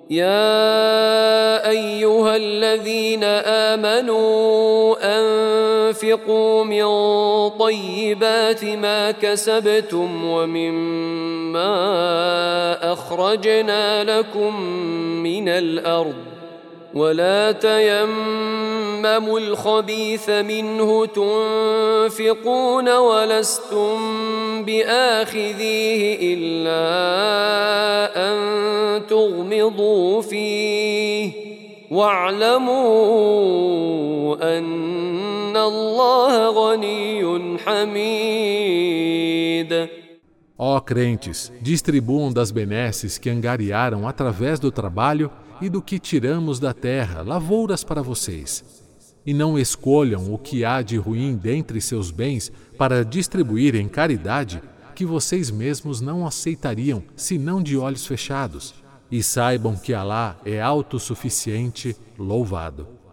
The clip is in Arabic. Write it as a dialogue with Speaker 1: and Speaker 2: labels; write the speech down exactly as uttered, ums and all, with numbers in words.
Speaker 1: يا أيها الذين آمنوا أنفقوا من طيبات ما كسبتم ومما أخرجنا لكم من الأرض ولا تيمموا الخبيث منه تنفقون ولستم بآخذيه إلا أن تغمضوا فيه واعلموا أن الله غني حميد.
Speaker 2: Ó crentes, distribuam das benesses que angariaram através do trabalho e do que tiramos da terra, lavouras para vocês. E não escolham o que há de ruim dentre seus bens para distribuir em caridade, que vocês mesmos não aceitariam, senão de olhos fechados. E saibam que Alá é autossuficiente, louvado.